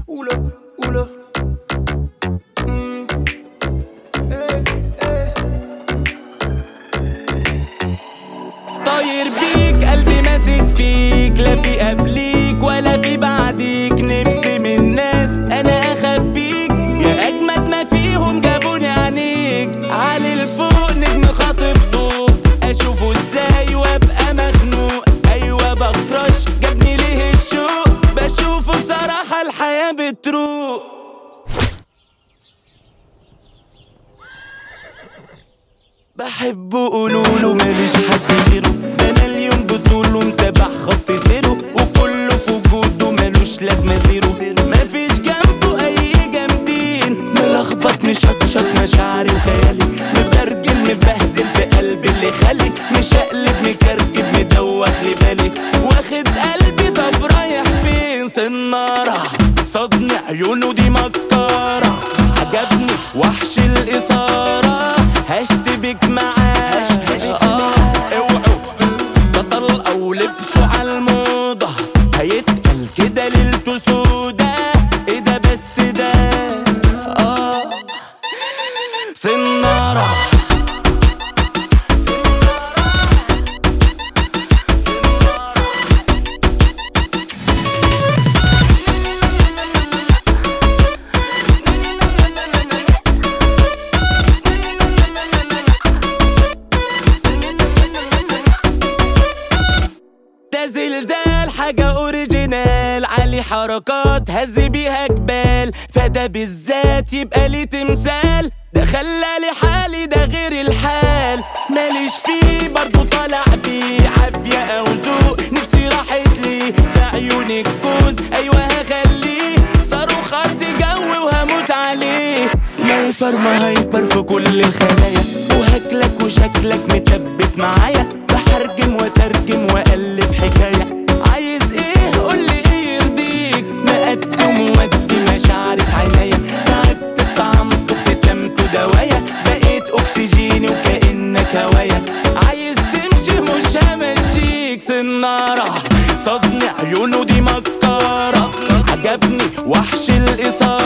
Oula, oula. Hey, hey. طاير بيك قلبي ماسك فيك، لا في قبليك ولا في بعديك. نفسي من ناس انا اخبيك، يا اجمد ما فيهم جابوني عينيك. علي الفوق نجم خاطب ضوء، اشوفه ازاي وابقى مخنوق. ايوه بكرش جابني ليه الشوق، بشوفه بصراحة الحياة بتروق. بحبه قولوله ماليش حد غيره، ده انا اليوم بطوله متابع خط سيره. وكله في وجوده مالوش لازمة زيرو، مفيش جنبه اي جامدين. ملخبط مشطشط مشاعري وخيالي، مبرجل مبهدل في قلبي اللي خالي. مشقلب مكركب مدوخ لي بالي، واخد قلبي طب رايح فين؟ سنارة صدني عيونه دي مكارة، عجبني وحش الإثارة. هشتبك معاه اوعوا بطل او لبسوا عالموضة، هيتقل كده ليلته سودا. ايه ده بس ده سنارة. ده زلزال حاجة اوريجينال، علي حركات هز بيها جبال. فده بالذات يبقى لي تمثال، ده خلالي حالي ده غير الحال. ماليش فيه برضو طالع بيه عافية او ذوق، نفسي راحت لي في عيونك كوز. ايوه هخليه صاروخ ارض جو وهموت عليه. سنايبر مهايبر في كل الخلايا، وهكلك وشكلك متبت معايا. بحرجم وترجم وألف حكاية. عايز ايه قولي ايه يرضيك، مقدم ودي مشاعري في عينيا. تعبت في طعمته ابتسامته دوايا، بقيت اكسجيني وكأنك هوايا. عايز تمشي مش همشيك. سنارة صدني عيونه دي مكارة، عجبني وحش الإثارة.